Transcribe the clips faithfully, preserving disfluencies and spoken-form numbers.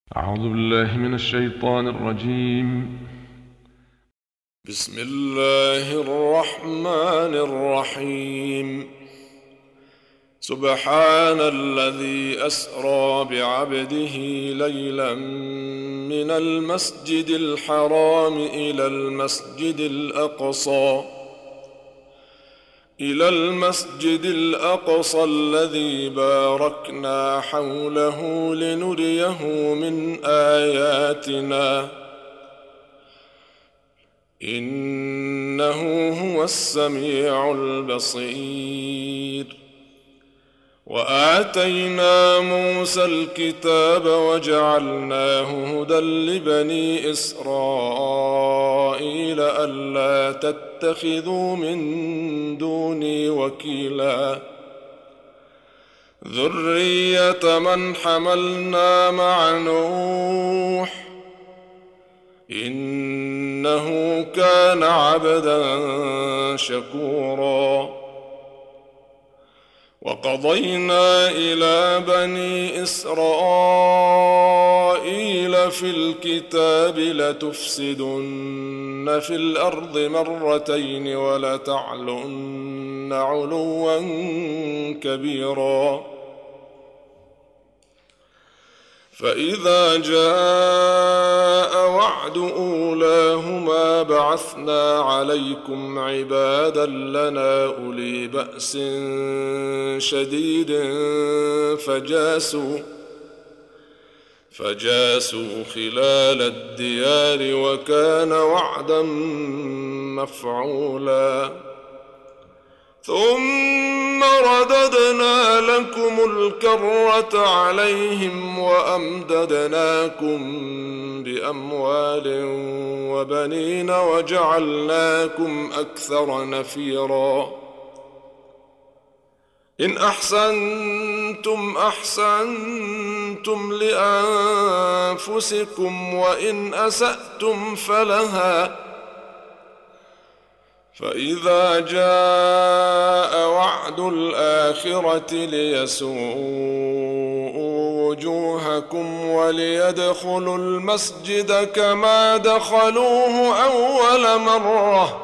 أعوذ بالله من الشيطان الرجيم. بسم الله الرحمن الرحيم. سبحان الذي أسرى بعبده ليلا من المسجد الحرام إلى المسجد الأقصى إلى المسجد الأقصى الذي باركنا حوله لنريه من آياتنا إنه هو السميع البصير. وآتينا موسى الكتاب وجعلناه هدى لبني إسرائيل ألا تتخذوا من دوني وكيلا ذرية من حملنا مع نوح إنه كان عبدا شكورا. وقضينا إلى بني إسرائيل في الكتاب لتفسدن في الأرض مرتين ولتعلن علوا كبيرا. فإذا جاء وعد أولاهما بعثنا عليكم عبادا لنا أولي بأس شديد فجاسوا فجاسوا خلال الديار وكان وعدا مفعولا. ثم رددنا لكم الكرة عليهم وأمددناكم بأموال وبنين وجعلناكم أكثر نفيرا. إن أحسنتم أحسنتم لأنفسكم وإن أسأتم فلها. فإذا جاء وعد الآخرة ليسوءوا وجوهكم وليدخلوا المسجد كما دخلوه أول مرة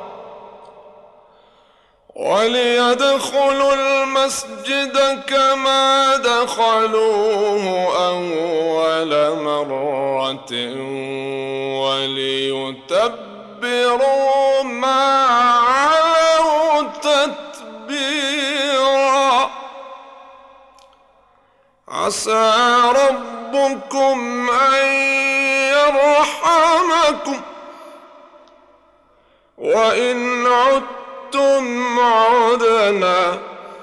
وليدخلوا المسجد كما دخلوه أول مرة وليتبروا ما علوا تتبيرا. عسى ربكم أن يرحمكم وإن عدتم عدنا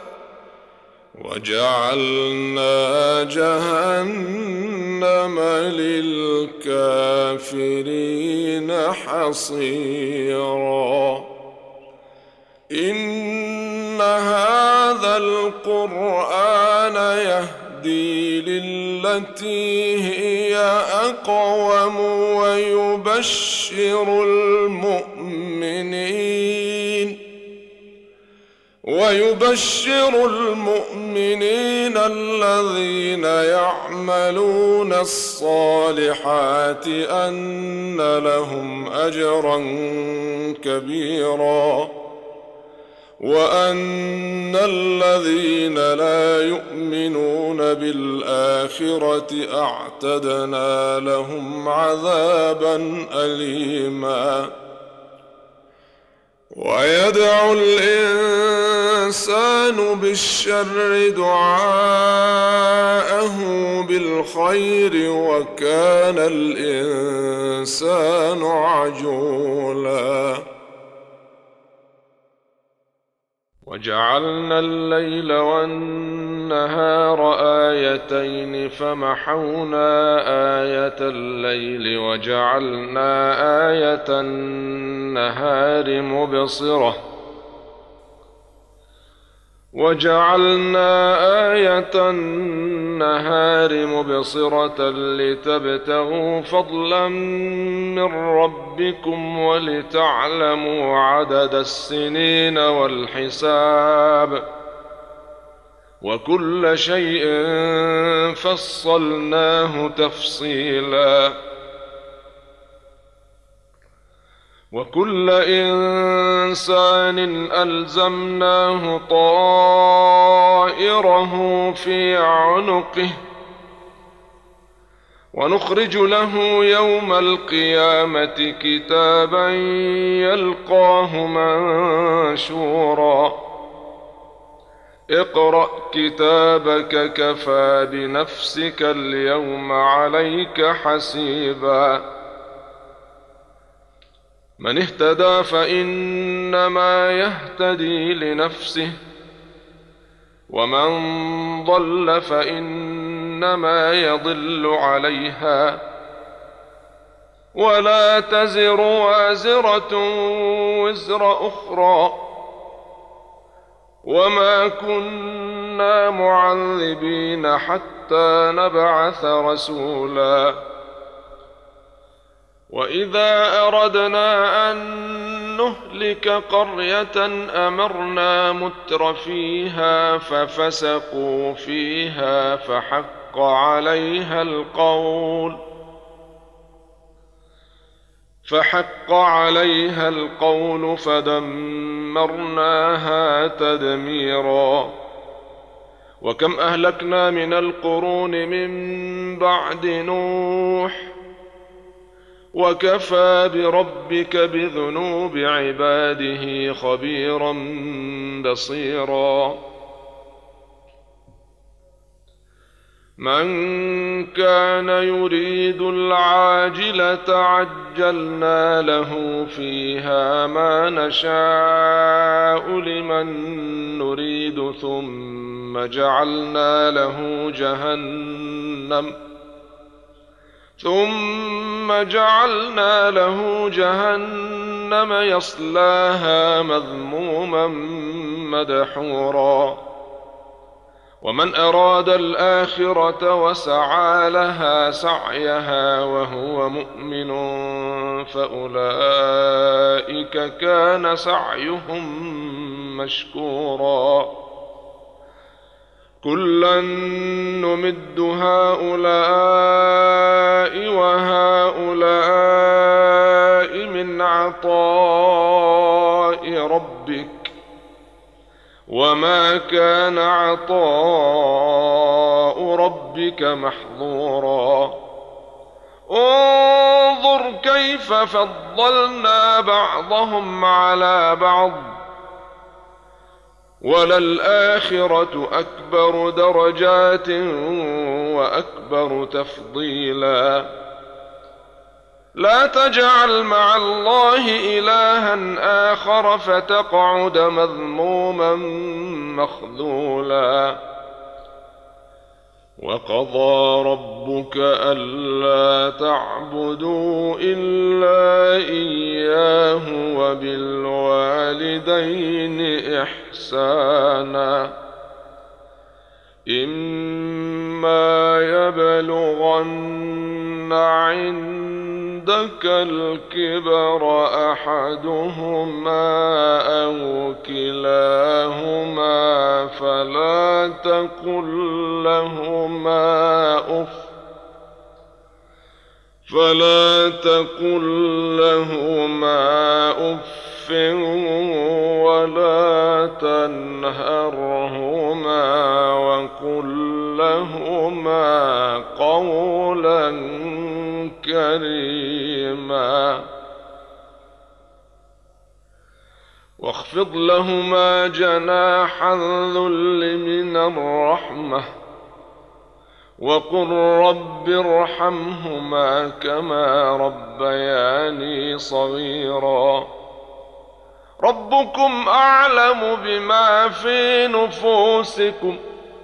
وجعلنا جهنم للكافرين حصيرا. إن هذا القرآن يهدي للتي هي أقوم ويبشر المؤمنين ويبشر المؤمنين الذين يعملون الصالحات أن لهم أجرا كبيرا وأن الذين لا يؤمنون بالآخرة أعتدنا لهم عذابا أليما. ويدعو الإنسان بالشر دعاءه بالخير وكان الإنسان عجولا. وجعلنا الليل والنهار آيتين فمحونا آية الليل وجعلنا آية النهار مبصرة وجعلنا آية النهار مبصرة لتبتغوا فضلا من ربكم ولتعلموا عدد السنين والحساب وكل شيء فصلناه تفصيلا وكل إنسان ألزمناه طائره في عنقه ونخرج له يوم القيامة كتابا يلقاه منشورا اقرأ كتابك كفى بنفسك اليوم عليك حسيبا من اهتدى فإنما يهتدي لنفسه ومن ضل فإنما يضل عليها ولا تزر وازرة وزر أخرى وما كنا معذبين حتى نبعث رسولا وإذا أردنا أن نهلك قرية أمرنا متر فيها ففسقوا فيها فحق عليها القول فحق عليها القول فدمرناها تدميرا وكم أهلكنا من القرون من بعد نوح وكفى بربك بذنوب عباده خبيرا بصيرا من كان يريد العاجلة عجلنا له فيها ما نشاء لمن نريد ثم جعلنا له جهنم ثم جعلنا له جهنم يصلاها مذموما مدحورا ومن أراد الآخرة وسعى لها سعيها وهو مؤمن فأولئك كان سعيهم مشكورا كلا نمد هؤلاء وهؤلاء من عطاء ربك وما كان عطاء ربك محظورا انظر كيف فضلنا بعضهم على بعض وللآخرة أكبر درجات وأكبر تفضيلا لا تجعل مع الله إلها آخر فتقعد مذموما مخذولا وقضى ربك ألا تعبدوا إلا إياه وبالوالدين إحسانا إما يبلغن عندك الكبر أحدهما أو كلاهما فلا تقل لهما أف فلا تقل لهما أف ولا تنهرهما وقل لهما قولا كريما واخفض لهما جناح الذل من الرحمة وقل رب ارحمهما كما ربياني صغيرا ربكم أعلم بما في نفوسكم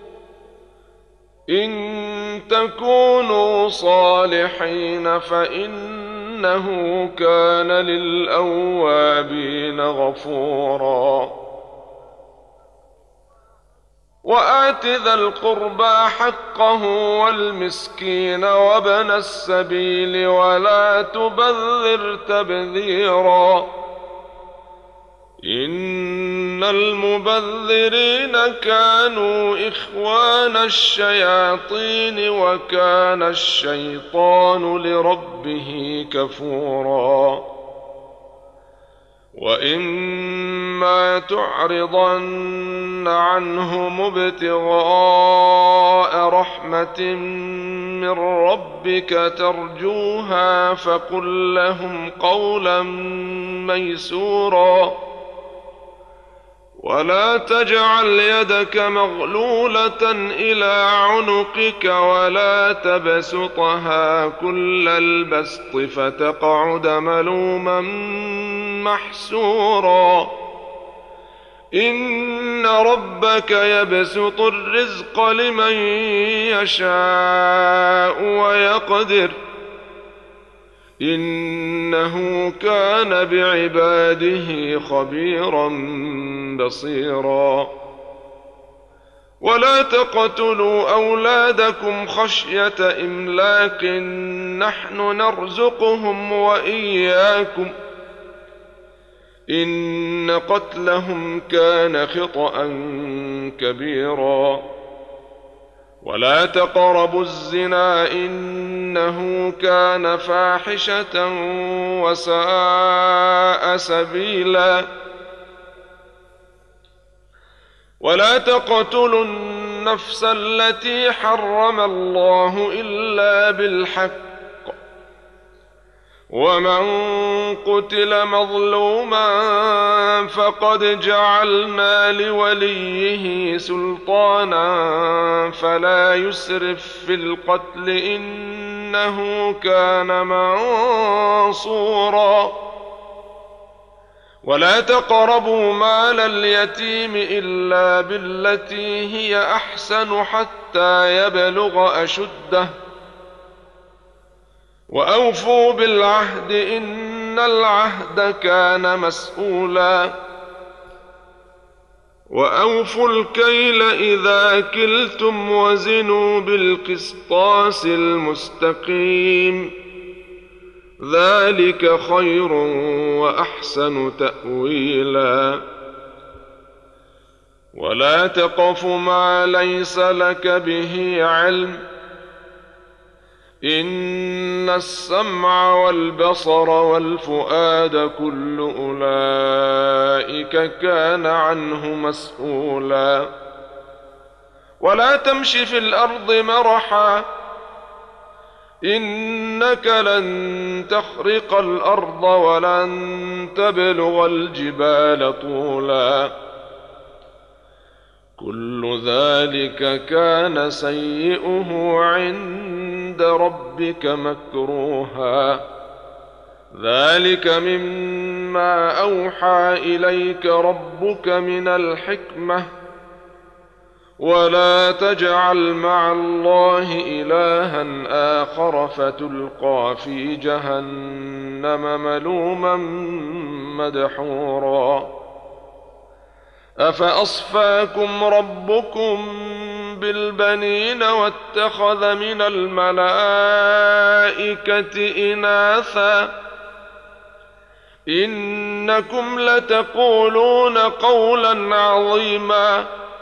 إن تكونوا صالحين فإنه كان للأوابين غفورا وآت ذا القربى حقه والمسكين وابن السبيل ولا تبذر تبذيرا إن المبذرين كانوا إخوان الشياطين وكان الشيطان لربه كفورا وإما تعرضن عنهم ابتغاء رحمة من ربك ترجوها فقل لهم قولا ميسورا ولا تجعل يدك مغلولة إلى عنقك ولا تبسطها كل البسط فتقعد ملوما محسورا إن ربك يبسط الرزق لمن يشاء ويقدر إنه كان بعباده خبيرا بصيرا ولا تقتلوا أولادكم خشية إملاق نحن نرزقهم وإياكم إن قتلهم كان خطأ كبيرا ولا تقربوا الزنا إنه كان فاحشة وساء سبيلا ولا تقتلوا النفس التي حرم الله إلا بالحق ومن قتل مظلوما فقد جعلنا لوليه سلطانا فلا يسرف في القتل إنه كان منصورا ولا تقربوا مال اليتيم إلا بالتي هي أحسن حتى يبلغ أشده وأوفوا بالعهد إن العهد كان مسؤولا وأوفوا الكيل إذا كلتم وزنوا بالقسطاس المستقيم ذلك خير وأحسن تأويلا ولا تقف ما ليس لك به علم إن السمع والبصر والفؤاد كل أولئك كان عنه مسؤولا ولا تمش في الأرض مرحا إنك لن تخرق الأرض ولن تبلغ الجبال طولا كل ذلك كان سيئه عند ربك مكروها ذلك مما أوحى إليك ربك من الحكمة ولا تجعل مع الله إلها آخر فتلقى في جهنم ملوما مدحورا أفأصفاكم ربكم بالبنين واتخذ من الملائكة إناثا إنكم لتقولون قولا عظيما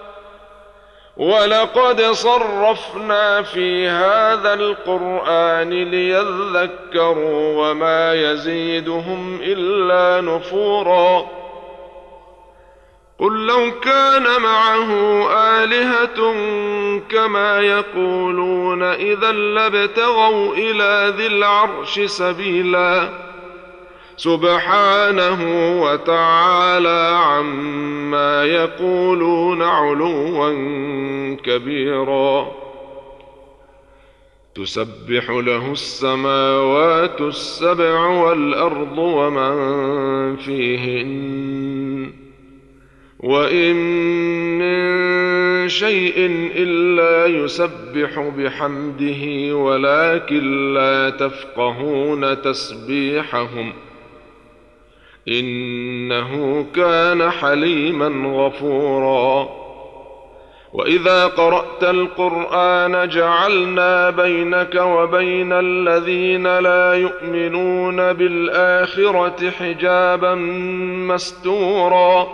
ولقد صرفنا في هذا القرآن ليذكروا وما يزيدهم إلا نفورا قل لو كان معه آلهة كما يقولون إذا لابتغوا إلى ذي العرش سبيلا سبحانه وتعالى عما يقولون علوا كبيرا تسبح له السماوات السبع والأرض ومن فيهن وإن من شيء إلا يسبح بحمده ولكن لا تفقهون تسبيحهم إنه كان حليما غفورا وإذا قرأت القرآن جعلنا بينك وبين الذين لا يؤمنون بالآخرة حجابا مستورا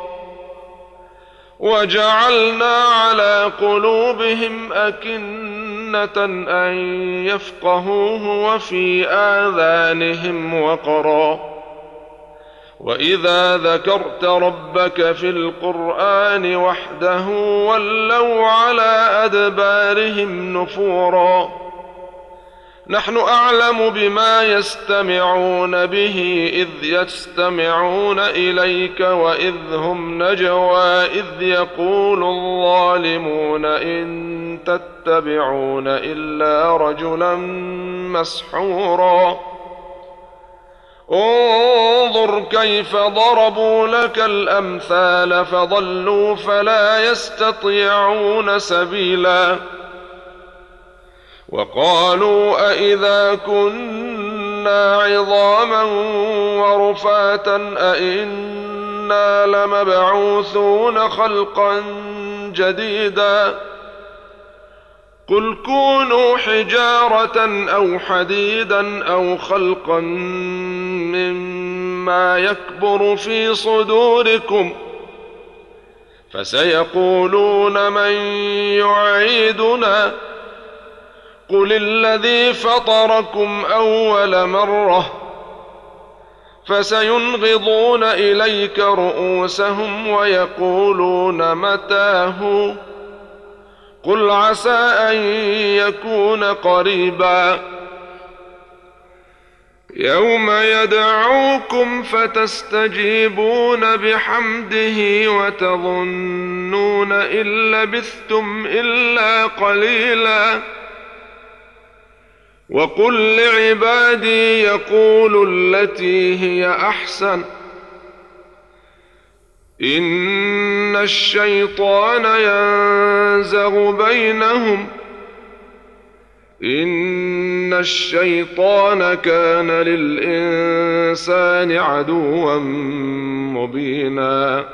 وجعلنا على قلوبهم أكنة أن يفقهوه وفي آذانهم وقرا وإذا ذكرت ربك في القرآن وحده ولوا على أدبارهم نفورا نحن أعلم بما يستمعون به إذ يستمعون إليك وإذ هم نجوى إذ يقول الظالمون إن تتبعون إلا رجلا مسحورا انظر كيف ضربوا لك الأمثال فضلوا فلا يستطيعون سبيلا وقالوا أإذا كنا عظاما ورفاتا أإنا لمبعوثون خلقا جديدا قل كونوا حجارة أو حديدا أو خلقا مما يكبر في صدوركم فسيقولون من يعيدنا قل الذي فطركم أول مرة فسينغضون إليك رؤوسهم ويقولون متاه قل عسى أن يكون قريبا يوم يدعوكم فتستجيبون بحمده وتظنون إن لبثتم إلا قليلا وقل لعبادي يقولوا التي هي أحسن إن الشيطان ينزغ بينهم إن الشيطان كان للإنسان عدوا مبينا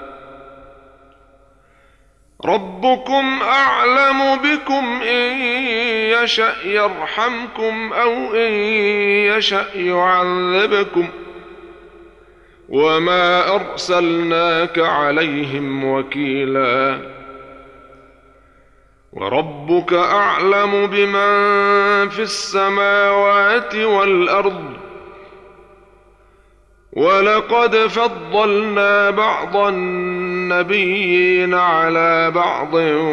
ربكم أعلم بكم إن يشأ يرحمكم أو إن يشأ يعذبكم وما أرسلناك عليهم وكيلا وربك أعلم بمن في السماوات والأرض ولقد فضلنا بعض النبيين على بعض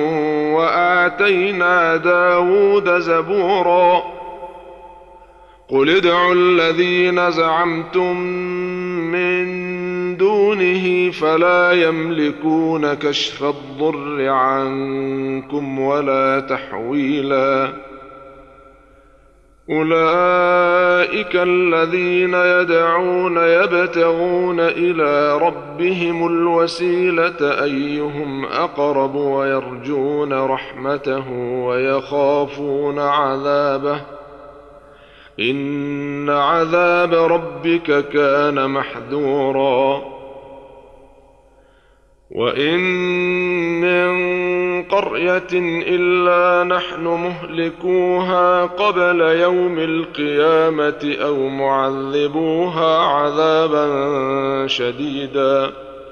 وآتينا داود زبورا قل ادعوا الذين زعمتم من دونه فلا يملكون كشف الضر عنكم ولا تحويلا أولئك الذين يدعون يبتغون إلى ربهم الوسيلة أيهم أقرب ويرجون رحمته ويخافون عذابه إن عذاب ربك كان محذورا وإن من قرية إلا نحن مهلكوها قبل يوم القيامة أو معذبوها عذابا شديدا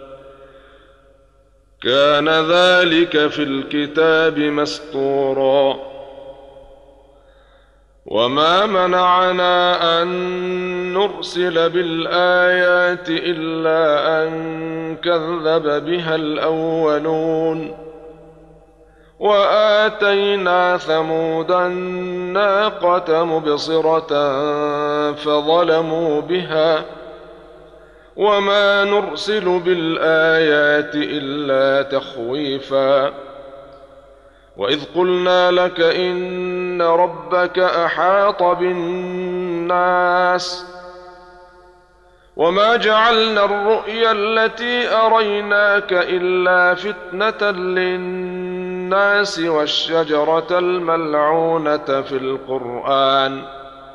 كان ذلك في الكتاب مسطورا وما منعنا أن نرسل بالآيات إلا أن كذب بها الأولون وآتينا ثمود الناقة مبصرة فظلموا بها وما نرسل بالآيات إلا تخويفا وإذ قلنا لك إن ربك أحاط بالناس وما جعلنا الرؤيا التي أريناك إلا فتنة للناس والشجرة الملعونة في القرآن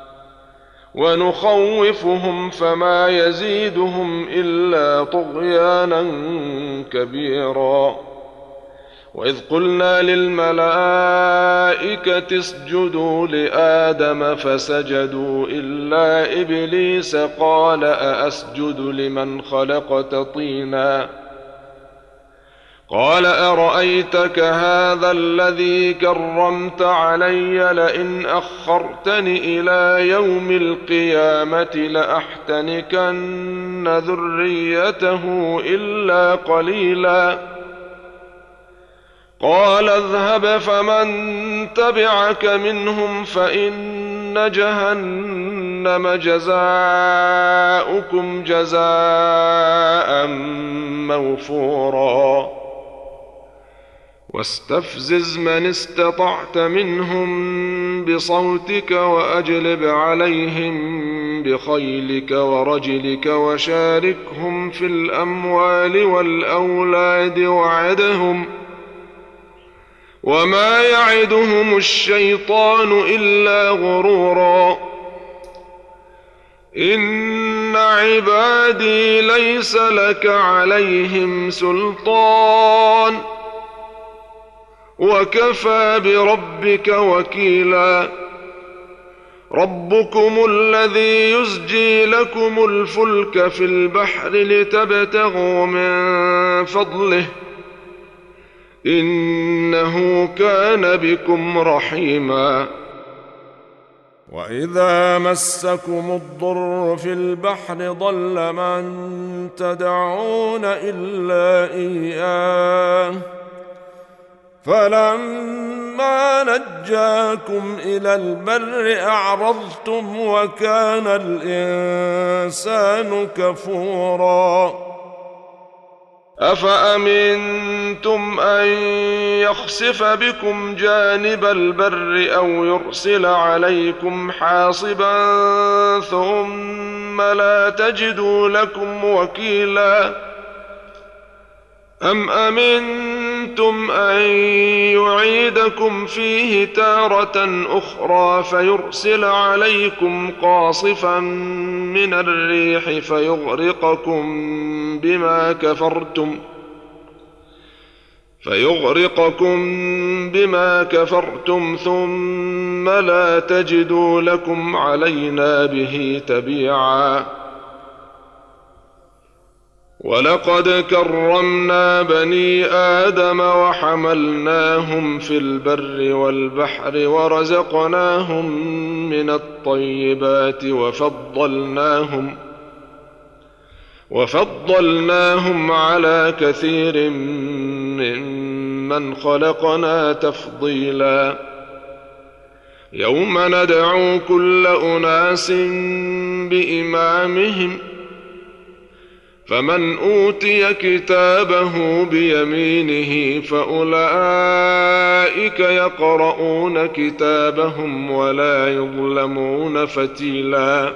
ونخوفهم فما يزيدهم إلا طغيانا كبيرا وإذ قلنا للملائكة اسجدوا لآدم فسجدوا إلا إبليس قال أأسجد لمن خلقت طينا قال أرأيتك هذا الذي كرمت علي لئن أخرتني إلى يوم القيامة لأحتنكن ذريته إلا قليلا قال اذهب فمن تبعك منهم فإن جهنم جزاؤكم جزاء موفورا واستفزز من استطعت منهم بصوتك وأجلب عليهم بخيلك ورجلك وشاركهم في الأموال والأولاد وعدهم وما يعدهم الشيطان إلا غرورا إن عبادي ليس لك عليهم سلطان وكفى بربك وكيلا ربكم الذي يزجي لكم الفلك في البحر لتبتغوا من فضله إنه كان بكم رحيما وإذا مسكم الضر في البحر ضل من تدعون إلا إياه فلما نجاكم إلى البر أعرضتم وكان الإنسان كفورا أفأمنتم أن يخسف بكم جانب البر أو يرسل عليكم حاصبا ثم لا تجدوا لكم وكيلا أم أمنتم أن يعيدكم فيه تارة أخرى فيرسل عليكم قاصفا من الريح فيغرقكم بما كفرتم فيغرقكم بما كفرتم ثم لا تجدوا لكم علينا به تبيعا ولقد كرمنا بني آدم وحملناهم في البر والبحر ورزقناهم من الطيبات وفضلناهم وفضلناهم على كثير ممن خلقنا تفضيلا يوم ندعو كل أناس بإمامهم فمن أوتي كتابه بيمينه فأولئك يقرؤون كتابهم ولا يظلمون فتيلا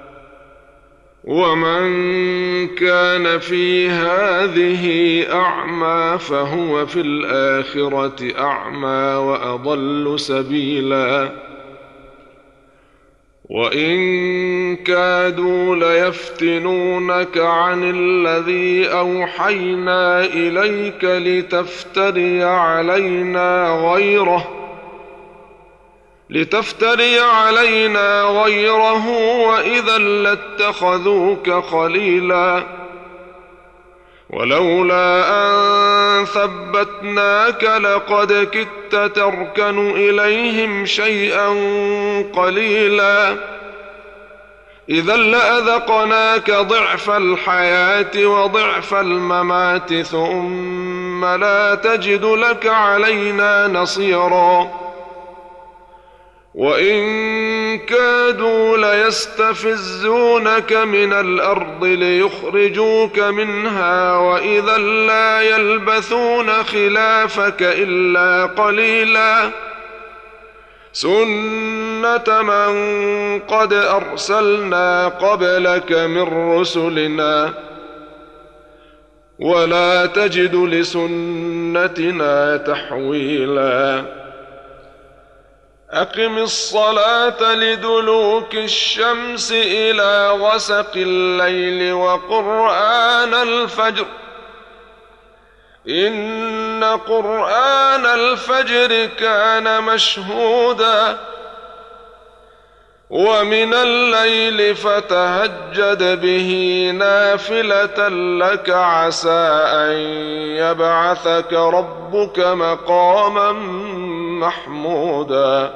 ومن كان في هذه أعمى فهو في الآخرة أعمى وأضل سبيلا وإن كادوا ليفتنونك عن الذي أوحينا إليك لتفتري علينا غيره لتفتري علينا غيره وإذا لاتخذوك خليلا ولولا أن ثبتناك لقد كدت تركن إليهم شيئا قليلا إذا لأذقناك ضعف الحياة وضعف الممات ثم لا تجد لك علينا نصيرا وإن كادوا ليستفزونك من الأرض ليخرجوك منها وإذا لا يلبثون خلافك إلا قليلا سنة من قد أرسلنا قبلك من رسلنا ولا تجد لسنتنا تحويلا أقم الصلاة لدلوك الشمس إلى غسق الليل وقرآن الفجر إن قرآن الفجر كان مشهودا ومن الليل فتهجد به نافلة لك عسى أن يبعثك ربك مقاما محمودا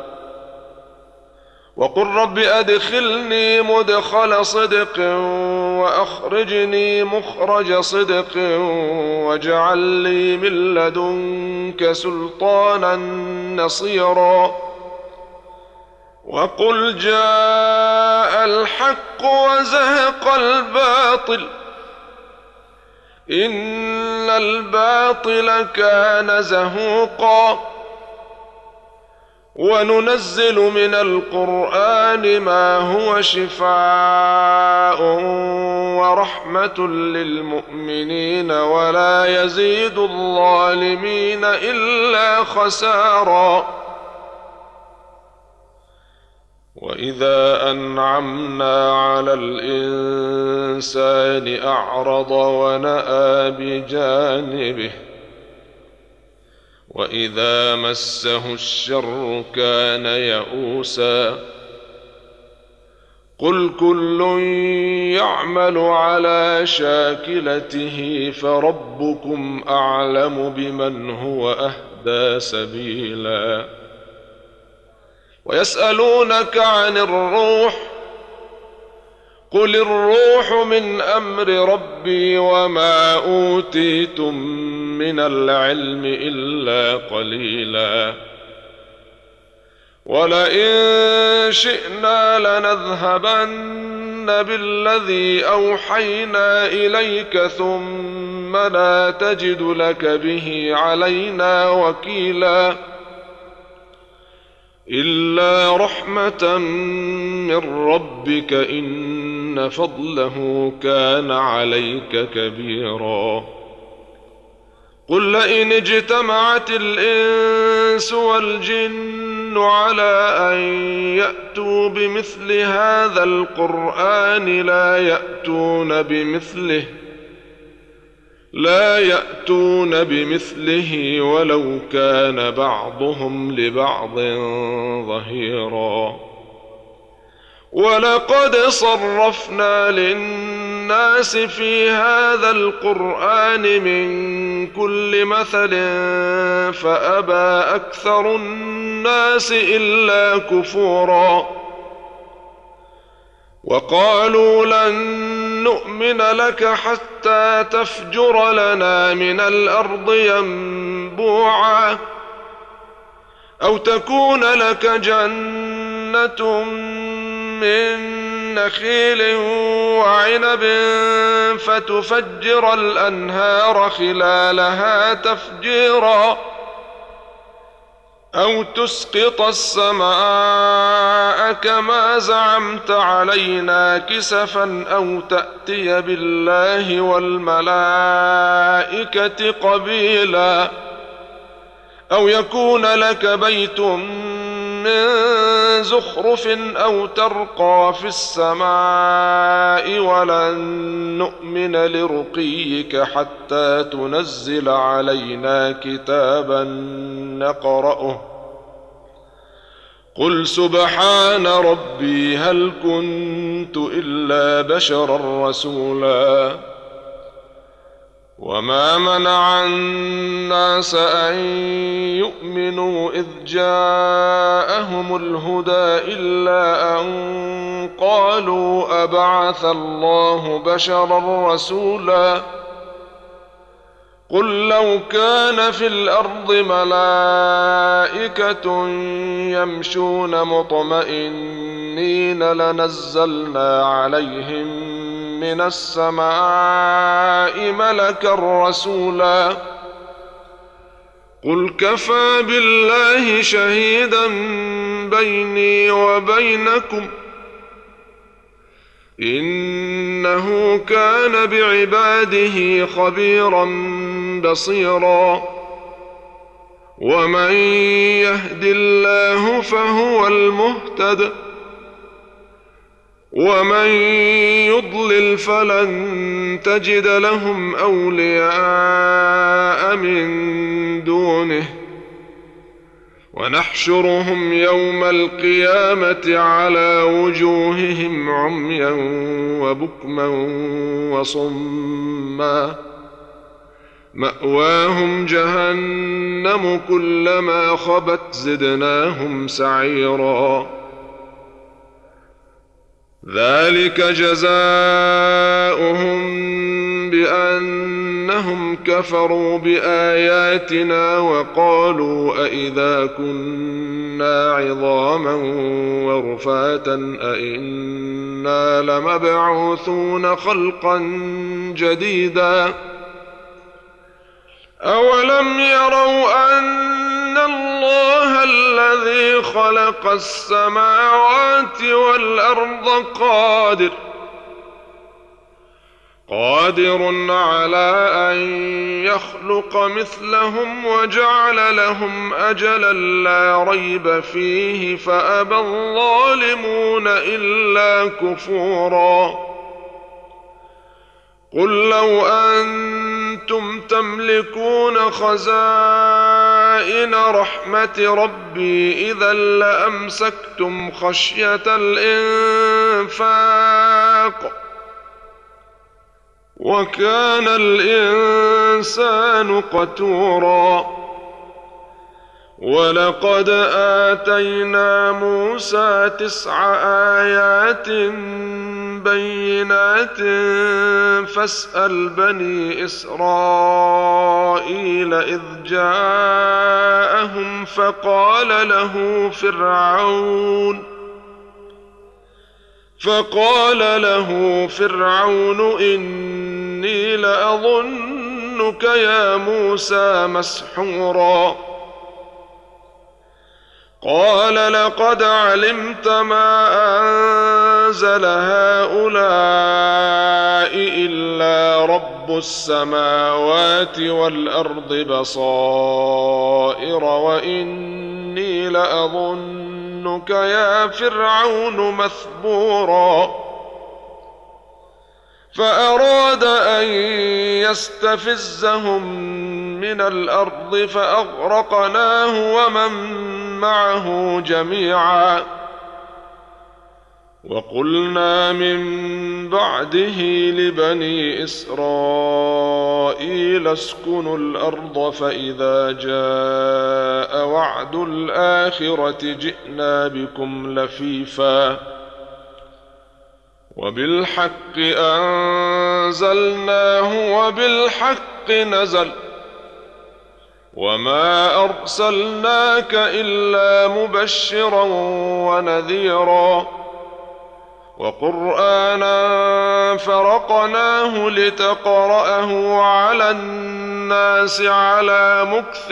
وقل رب أدخلني مدخل صدق وأخرجني مخرج صدق واجعل لي من لدنك سلطانا نصيرا وقل جاء الحق وزهق الباطل إن الباطل كان زهوقا وننزل من القرآن ما هو شفاء ورحمة للمؤمنين ولا يزيد الظالمين إلا خسارا وإذا أنعمنا على الإنسان أعرض ونأى بجانبه وإذا مسه الشر كان يئوسا قل كل يعمل على شاكلته فربكم أعلم بمن هو أهدى سبيلا ويسألونك عن الروح قل الروح من أمر ربي وما أوتيتم من العلم إلا قليلا ولئن شئنا لنذهبن بالذي أوحينا إليك ثم لا تجد لك به علينا وكيلا إلا رحمة من ربك إن فضله كان عليك كبيرا قل لئن اجتمعت الإنس والجن على أن يأتوا بمثل هذا القرآن لا يأتون بمثله لا يأتون بمثله ولو كان بعضهم لبعض ظهيرا ولقد صرفنا للناس في هذا القرآن من كل مثل فأبى أكثر الناس إلا كفورا وقالوا لن نؤمن لك حتى تفجر لنا من الأرض ينبوعا أو تكون لك جنة من نخيل وعنب فتفجر الأنهار خلالها تفجيرا أو تسقط السماء كما زعمت علينا كسفا أو تأتي بالله والملائكة قبيلا أو يكون لك بيت من زخرف أو ترقى في السماء ولن نؤمن لرقيك حتى تنزل علينا كتابا نقرأه قل سبحان ربي هل كنت إلا بشرا رسولا وما منع الناس أن يؤمنوا إذ جاءهم الهدى إلا أن قالوا أبعث الله بشرا رسولا قل لو كان في الأرض ملائكة يمشون مطمئنين لنزلنا عليهم من السماء ملكا رسولا قل كفى بالله شهيدا بيني وبينكم إنه كان بعباده خبيرا بصيرا ومن يهد الله فهو المهتد ومن يضلل فلن تجد لهم أولياء من دونه ونحشرهم يوم القيامة على وجوههم عميا وبكما وصما مأواهم جهنم كلما خبت زدناهم سعيرا ذلك جزاؤهم بأنهم كفروا بآياتنا وقالوا أئذا كنا عظاما ورفاتا أئنا لمبعوثون خلقا جديدا أولم يروا أن الله الذي خلق السماوات والأرض قادر قادر على أن يخلق مثلهم وجعل لهم أجلا لا ريب فيه فأبى الظالمون إلا كفورا قل لو أنتم تملكون خزائن رحمة ربي إذا لأمسكتم خشية الإنفاق وكان الإنسان قتورا ولقد آتينا موسى تسع آيات بينات فاسأل بني إسرائيل إذ جاءهم فقال له فرعون فقال له فرعون إني لأظنك يا موسى مسحورا قال لقد علمت ما أنزل هؤلاء إلا رب السماوات والأرض بصائر وإني لأظنك يا فرعون مثبورا فأراد أن يستفزهم من الأرض فأغرقناه ومن معه جميعا وقلنا من بعده لبني إسرائيل اسكنوا الأرض فإذا جاء وعد الآخرة جئنا بكم لفيفا وبالحق أنزلناه وبالحق نزل وما أرسلناك إلا مبشرا ونذيرا وقرآنا فرقناه لتقرأه على الناس على مكث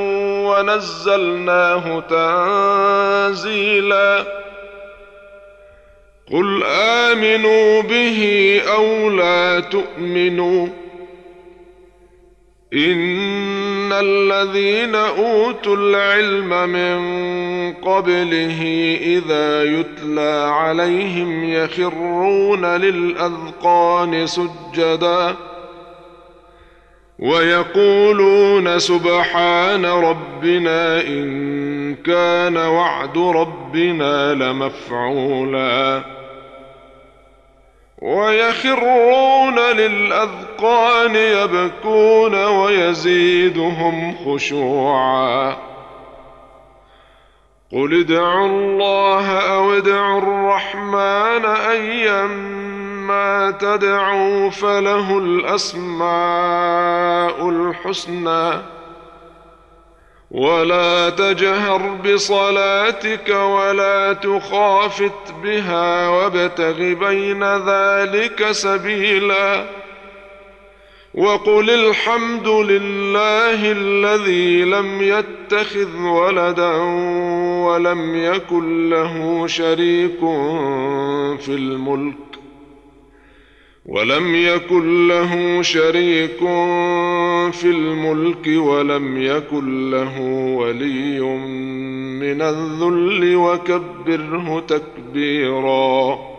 ونزلناه تنزيلا قل آمنوا به أو لا تؤمنوا إن الذين أوتوا العلم من قبله إذا يتلى عليهم يخرون للأذقان سجدا ويقولون سبحان ربنا إن كان وعد ربنا لمفعولا ويخرون للأذقان يبكون ويزيدهم خشوعا قل ادعوا الله أو ادعوا الرحمن أيما تدعوا فله الأسماء الحسنى ولا تجهر بصلاتك ولا تخافت بها وابتغ بين ذلك سبيلا وقل الحمد لله الذي لم يتخذ ولدا ولم يكن له شريك في الملك ولم يكن له شريك في الملك ولم يكن له ولي من الذل وكبره تكبيرا